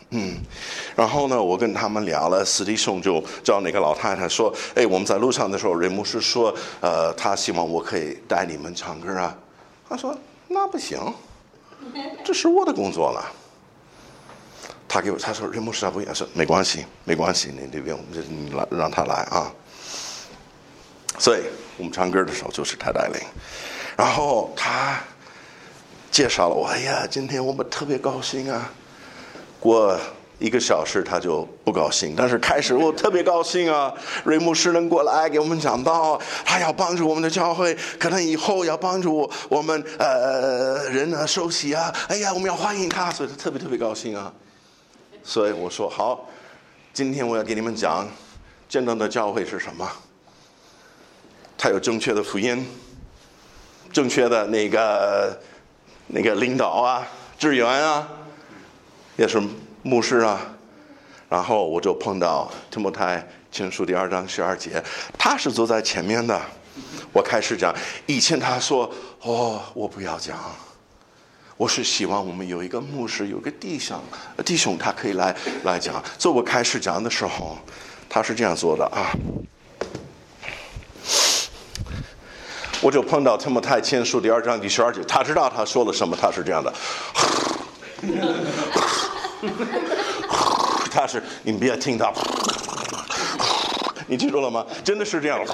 然后呢，我跟他们聊了，司弟兄就叫那个老太太说：“哎，我们在路上的时候，瑞牧师说，他希望我可以带你们唱歌啊。”他说：“那不行，这是我的工作了。”他说：“瑞牧师他不愿意。”说：“没关系，没关系，你不用，你让他来啊。”所以我们唱歌的时候就是他带领，然后他介绍了我：“哎呀，今天我们特别高兴啊。”过1个小时他就不高兴，但是开始我特别高兴啊！瑞牧师能过来给我们讲道，他要帮助我们的教会，可能以后要帮助我们人呢受洗啊！哎呀，我们要欢迎他，所以他特别高兴啊！所以我说好，今天我要给你们讲真正的教会是什么。他有正确的福音，正确的那个领导啊、支援啊，也是牧师啊。然后我就碰到提摩太前书2章12节，他是坐在前面的。我开始讲，以前他说：“哦，我不要讲，我是希望我们有一个牧师，有个弟兄，他可以来讲。”所以我开始讲的时候，他是这样做的啊。我就碰到提摩太前书2章12节，他知道他说了什么，他是这样的。他是你们别听到，你记住了吗？真的是这样。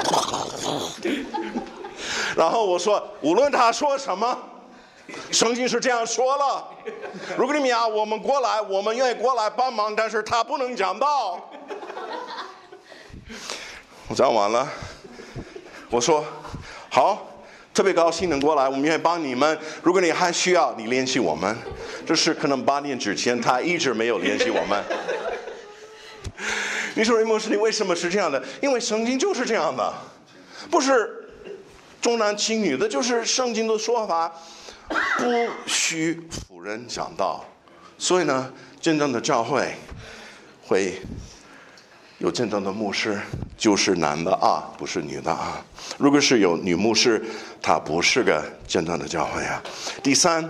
然后我说，无论他说什么，圣经是这样说了。如果你们要我们过来，我们愿意过来帮忙，但是他不能讲道。我讲完了，我说好。特别高兴能过来，我们愿意帮你们。如果你还需要，你联系我们。这是可能8年之前，他一直没有联系我们。你说瑞牧师，你为什么是这样的？因为圣经就是这样的，不是重男轻女的，就是圣经的说法，不许妇人讲道。所以呢，真正的教会会有真正的牧师，就是男的啊，不是女的啊。如果是有女牧师，她不是个真正的教会啊。第2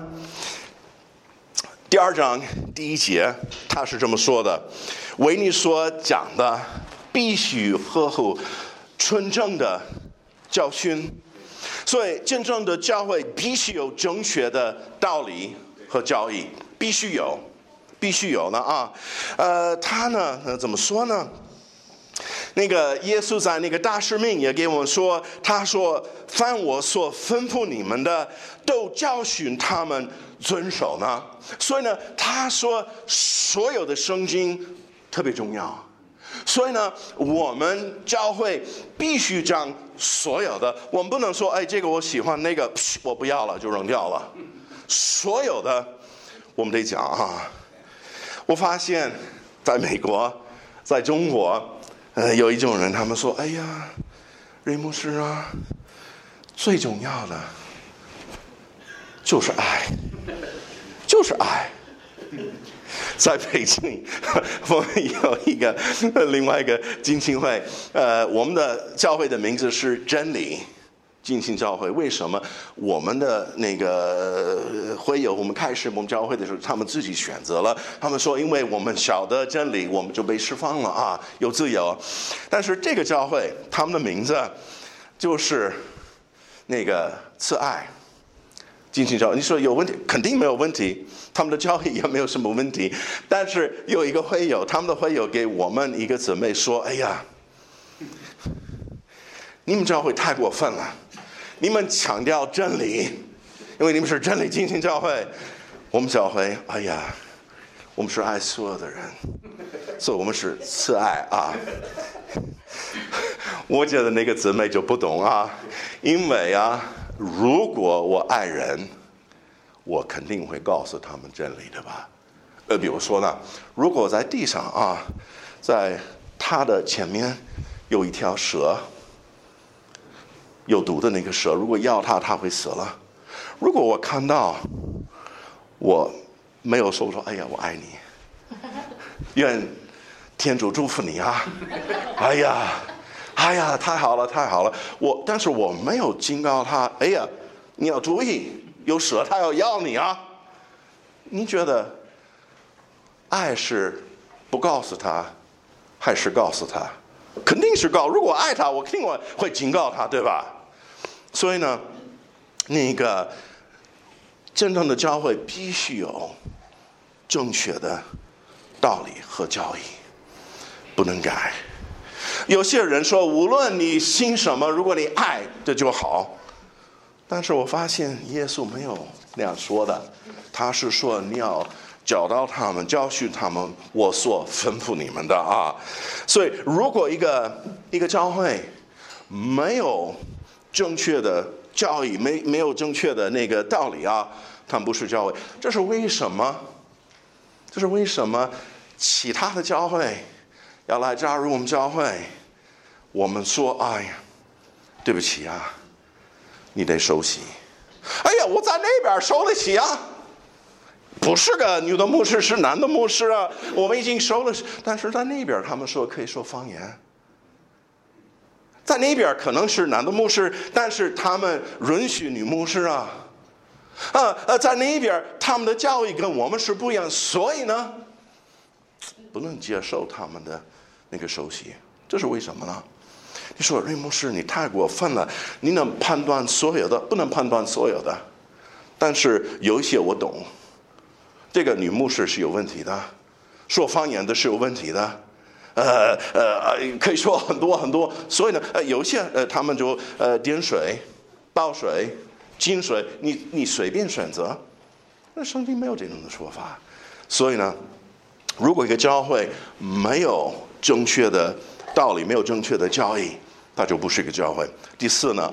章1节，他是这么说的：为你所讲的，必须合乎纯正的教训。所以，真正的教会必须有正确的道理和教义，必须有呢啊。他呢，怎么说呢？那个耶稣在那个大使命也给我们说，他说：“凡我所吩咐你们的，都教训他们遵守呢。”所以呢，他说所有的圣经特别重要。所以呢，我们教会必须将所有的，我们不能说，哎，这个我喜欢，那个我不要了就扔掉了。所有的我们得讲啊。我发现在美国，在中国。有一种人，他们说：“哎呀，瑞牧师啊，最重要的就是爱，就是爱。”在北京，我们有另外一个浸信会，我们的教会的名字是真理浸信教会。为什么？我们的那个会友，我们开始我们教会的时候，他们自己选择了。他们说，因为我们晓得真理，我们就被释放了啊，有自由。但是这个教会，他们的名字就是那个慈爱浸信教会。你说有问题？肯定没有问题，他们的教会也没有什么问题。但是有一个会友，他们的会友给我们一个姊妹说：“哎呀，你们教会太过分了。你们强调真理，因为你们是真理浸信教会。我们教会，哎呀，我们是爱所有的人，所以我们是慈爱啊。”我觉得那个姊妹就不懂啊，因为啊，如果我爱人，我肯定会告诉他们真理的吧。比如说呢，如果在地上啊，在他的前面有一条蛇。有毒的那个蛇，如果咬它，它会死了。如果我看到，我没有说哎呀，我爱你，愿天主祝福你啊！哎呀，太好了，太好了！但是我没有警告他，哎呀，你要注意，有蛇，它要咬你啊！你觉得爱是不告诉他，还是告诉他？肯定是告。如果爱他，我肯定会警告他，对吧？所以呢，那个真正的教会必须有正确的道理和教义，不能改。有些人说，无论你信什么，如果你爱，这就好。但是我发现耶稣没有那样说的，他是说你要教导他们，教训他们，我所吩咐你们的啊。所以，如果一个教会没有正确的教义，没有正确的那个道理啊，他们不是教会。这是为什么？这是为什么？其他的教会要来加入我们教会，我们说，哎呀，对不起啊，你得受洗。哎呀，我在那边受得起啊，不是个女的牧师，是男的牧师啊，我们已经收了。但是在那边他们说可以说方言，在那边可能是男的牧师，但是他们允许女牧师啊。在那边他们的教育跟我们是不一样，所以呢，不能接受他们的那个受洗。这是为什么呢？你说瑞牧师你太过分了，你能判断所有的？不能判断所有的，但是有一些我懂。这个女牧师是有问题的，说方言的是有问题的，可以说很多很多。所以呢，有一些他们就点水、倒水、浸水，你随便选择。那圣经没有这种的说法。所以呢，如果一个教会没有正确的道理，没有正确的教义，它就不是一个教会。第四呢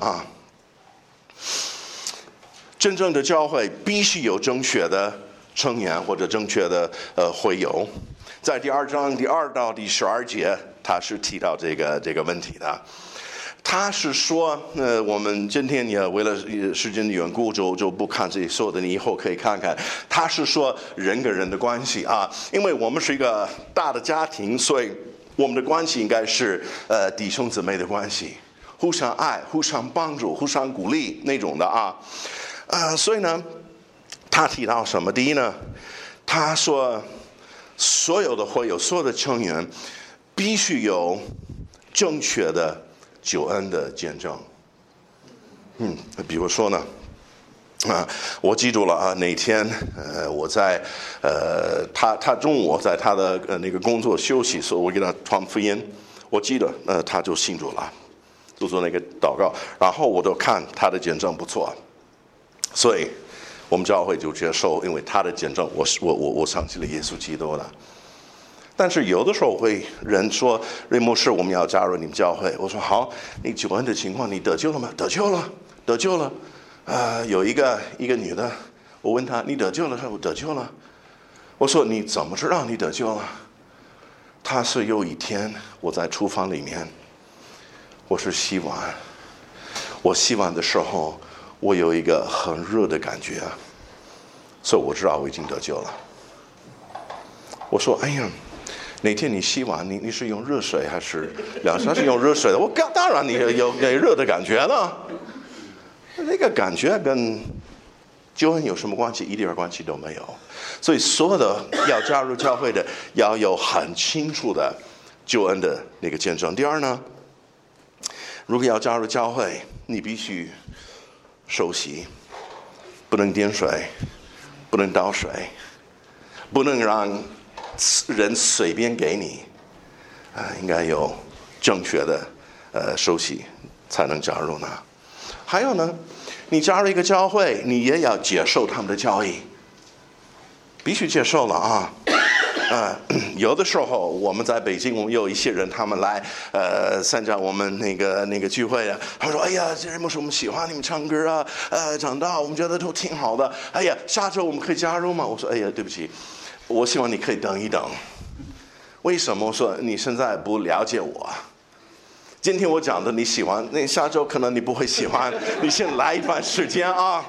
真正的教会必须有正确的成员或者正确的会友。在第2章第2到第12节，他是提到这个问题的。他是说，我们今天也为了时间的缘故，就不看这些所有的，你以后可以看看。他是说人跟人的关系啊，因为我们是一个大的家庭，所以我们的关系应该是弟兄姊妹的关系，互相爱、互相帮助、互相鼓励那种的啊。所以呢，他提到什么？第一呢，他说所有的会友、所有的成员必须有正确的救恩的见证。比如说呢，我记住了啊，哪天我在他中午在他的那个工作休息，所以我给他传福音。我记得他就信主了，就做那个祷告，然后我都看他的见证不错，所以我们教会就接受，因为他的见证，我想起了耶稣基督了。但是有的时候会人说，瑞牧师，我们要加入你们教会。我说好，你救恩的情况，你得救了吗？得救了，得救了。有一个女的，我问她，你得救了？她说我得救了。我说你怎么知道你得救了？她是有一天我在厨房里面，我是洗碗，我洗碗的时候，我有一个很热的感觉，所以我知道我已经得救了。我说哎呀，哪天你洗碗，你是用热水还是凉水？还是用热水的？我当然你有热的感觉了。那个感觉跟救恩有什么关系？一点关系都没有。所以所有的要加入教会的，要有很清楚的救恩的那个见证。第二呢，如果要加入教会，你必须受洗，不能点水，不能倒水，不能让人随便给你，应该有正确的受洗才能加入呢。还有呢，你加入一个教会，你也要接受他们的教义，必须接受了啊。有的时候我们在北京，我们有一些人他们来参加我们那个聚会啊，他们说哎呀，这人牧师我们喜欢你们唱歌啊，讲道我们觉得都挺好的，哎呀，下周我们可以加入吗？我说哎呀，对不起，我希望你可以等一等。为什么？我说你现在不了解我。今天我讲的你喜欢，那下周可能你不会喜欢，你先来一段时间啊。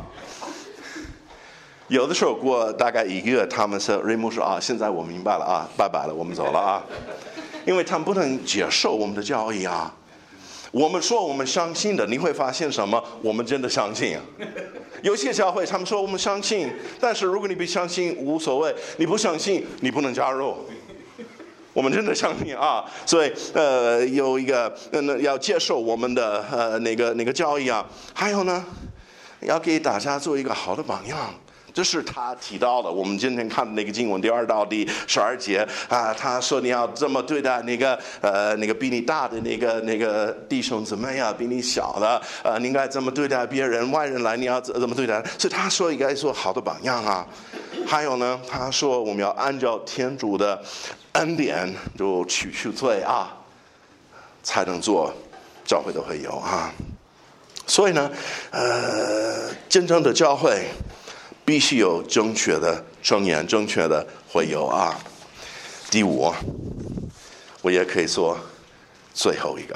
有的时候过大概1个月，他们说瑞牧说啊，现在我明白了啊，拜拜了，我们走了啊，因为他们不能接受我们的教义啊。 我们说我们相信的，你会发现什么？我们真的相信啊。有些教会他们说我们相信，但是如果你不相信无所谓，你不相信你不能加入。我们真的相信啊，所以有一个要接受我们的那个教义啊，还有呢，要给大家做一个好的榜样。这是他提到的，我们今天看的那个经文2到第12节啊，他说你要这么对待那个比你大的那个弟兄姊妹啊，比你小的你应该这么对待别人，外人来你要怎么对待？所以他说应该做好的榜样啊。还有呢，他说我们要按照天主的恩典就去罪啊，才能做教会的会友啊。所以呢，真正的教会必须有正确的箴言，正确的会友啊。第5，我也可以说最后一个，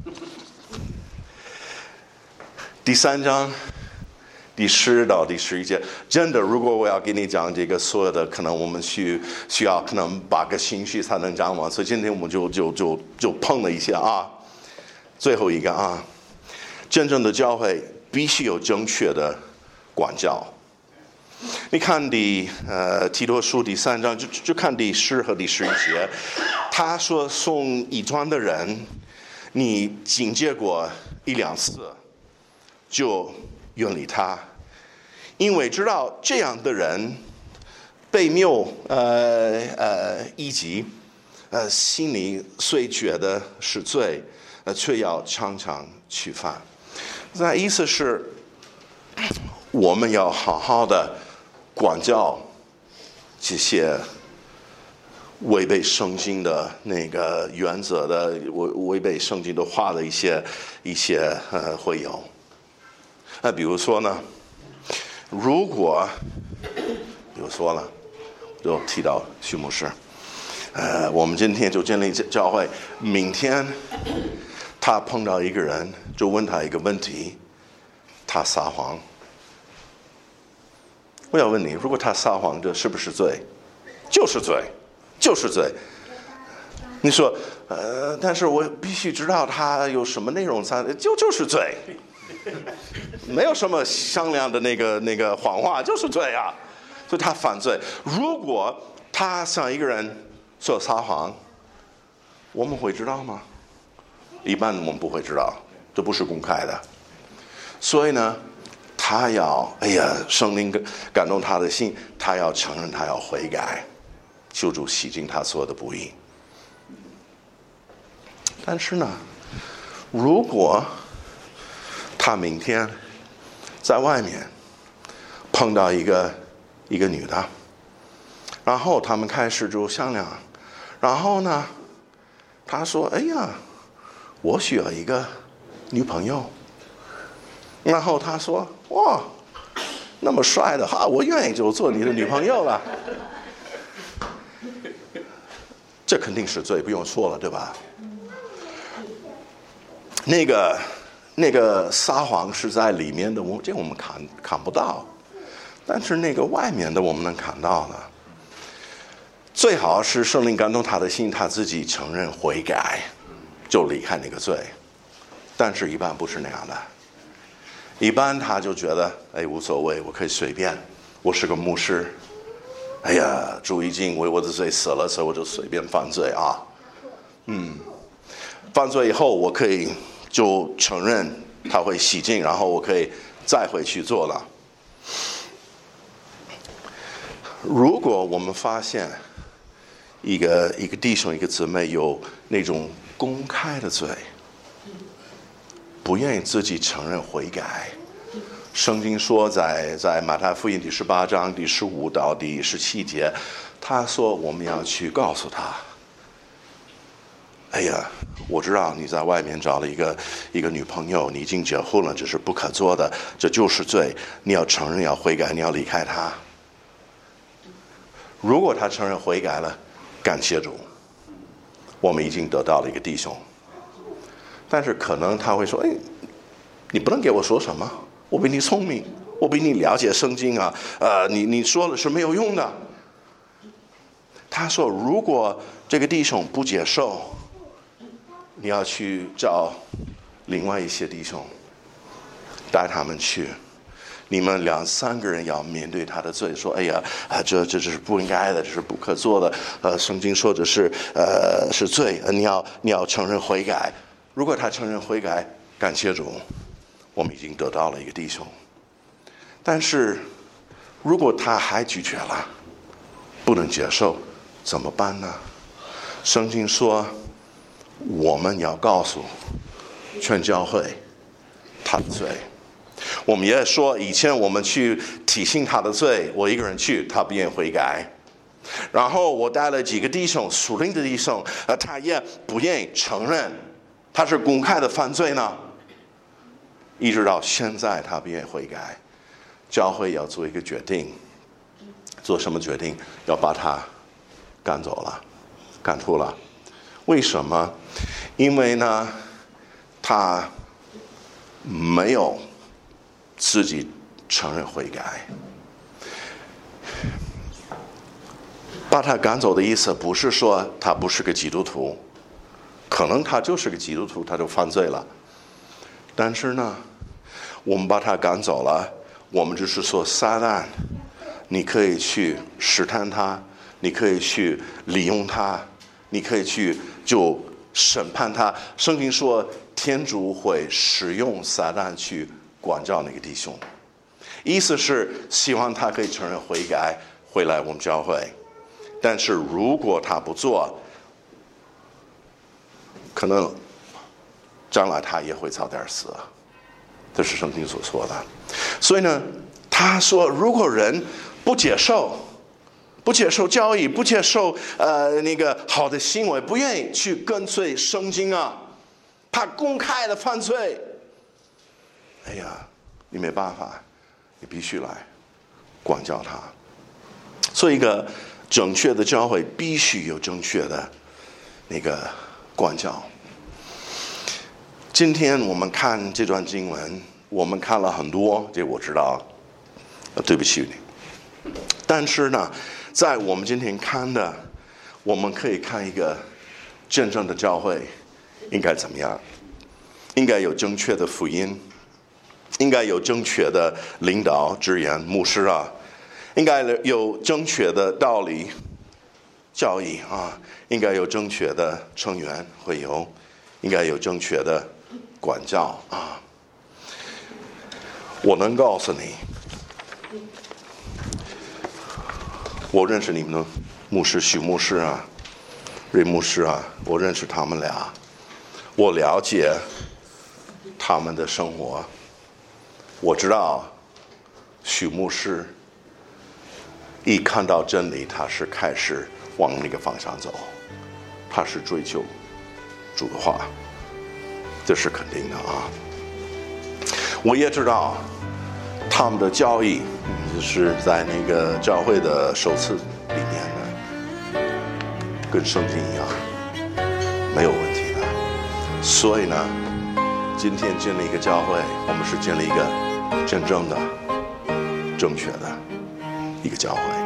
第3章第10到第11节。真的，如果我要给你讲这个所有的，可能我们需要可能8个星期才能讲完，所以今天我们就碰了一下啊。最后一个啊，真正的教会必须有正确的管教。你看提多书第3章，就看第10和第11节，他说送异端的人，你警戒过1、2次，就远离他，因为知道这样的人被谬一级，心里虽觉得是罪，却要常常去犯。那意思是，我们要好好的管教这些违背圣经的那个原则的、违背圣经的话的一些会友。比如说呢，如果比如说了，就提到徐牧师，我们今天就建立教会，明天他碰到一个人，就问他一个问题，他撒谎。我要问你，如果他撒谎，这是不是罪？就是罪，就是罪。你说，但是我必须知道他有什么内容才就是罪，没有什么商量的那个谎话，就是罪啊。所以他犯罪。如果他向一个人说撒谎，我们会知道吗？一般我们不会知道，这不是公开的。所以呢，他要圣灵感动他的心，他要承认，他要悔改，求主洗净他所有的不义。但是呢，如果他明天在外面碰到一个女的，然后他们开始就商量，然后呢，他说：“我需要一个女朋友。”然后他说：“哇，那么帅的哈，我愿意就做你的女朋友了。”这肯定是罪，不用说了，对吧？那个撒谎是在里面的，这我们看不到，但是那个外面的我们能看到的。最好是圣灵感动他的心，他自己承认悔改，就离开那个罪。但是一般不是那样的，一般他就觉得无所谓，我可以随便，我是个牧师，主已经为我的罪死了，所以我就随便犯罪啊。犯罪以后我可以就承认他会洗净，然后我可以再回去做了。如果我们发现一个弟兄一个姊妹有那种公开的罪，不愿意自己承认悔改，圣经说在马太福音第18章第15到第17节，他说我们要去告诉他，我知道你在外面找了一个女朋友，你已经结婚了，这是不可做的，这就是罪，你要承认，要悔改，你要离开他。如果他承认悔改了，感谢主，我们已经得到了一个弟兄。但是可能他会说，你不能给我说什么，我比你聪明，我比你了解圣经啊，你说了是没有用的。他说，如果这个弟兄不接受，你要去找另外一些弟兄，带他们去。你们2、3个人要面对他的罪，说：“哎呀，这是不应该的，这是不可做的。圣经说的是罪，你要承认悔改。如果他承认悔改，感谢主，我们已经得到了一个弟兄。但是，如果他还拒绝了，不能接受，怎么办呢？圣经说，我们要告诉全教会他的罪。”我们也说，以前我们去提醒他的罪，我一个人去，他不愿意悔改。然后我带了几个弟兄，属灵的弟兄，他也不愿意承认他是公开的犯罪呢。一直到现在，他不愿意悔改。教会要做一个决定，做什么决定？要把他赶走了，赶出了。为什么？因为呢，他没有自己承认悔改。把他赶走的意思不是说他不是个基督徒，可能他就是个基督徒，他就犯罪了。但是呢，我们把他赶走了，我们就是说，撒旦，你可以去试探他，你可以去利用他，你可以去就审判他。圣经说，天主会使用撒旦去管教那个弟兄，意思是希望他可以承认悔改，回来我们教会。但是如果他不做，可能将来他也会早点死，这是圣经所说的。所以呢，他说，如果人不接受教义，不接受那个好的行为，不愿意去跟随圣经啊，他公开的犯罪，哎呀，你没办法，你必须来管教他。做一个正确的教会，必须有正确的那个管教。今天我们看这段经文，我们看了很多，这我知道，对不起你。但是呢，在我们今天看的，我们可以看一个真正的教会应该怎么样，应该有正确的福音，应该有正确的领导职员牧师啊，应该有正确的道理教义啊，应该有正确的成员会有，应该有正确的管教啊。我能告诉你，我认识你们的牧师许牧师啊，瑞牧师啊，我认识他们俩，我了解他们的生活。我知道许牧师一看到真理，他是开始往那个方向走，他是追求主的话，这是肯定的啊。我也知道他们的教义就是在那个教会的手册里面的，跟圣经一样，没有问题的。所以呢，今天建立一个教会，我们是建立一个真正的正确的一个教会。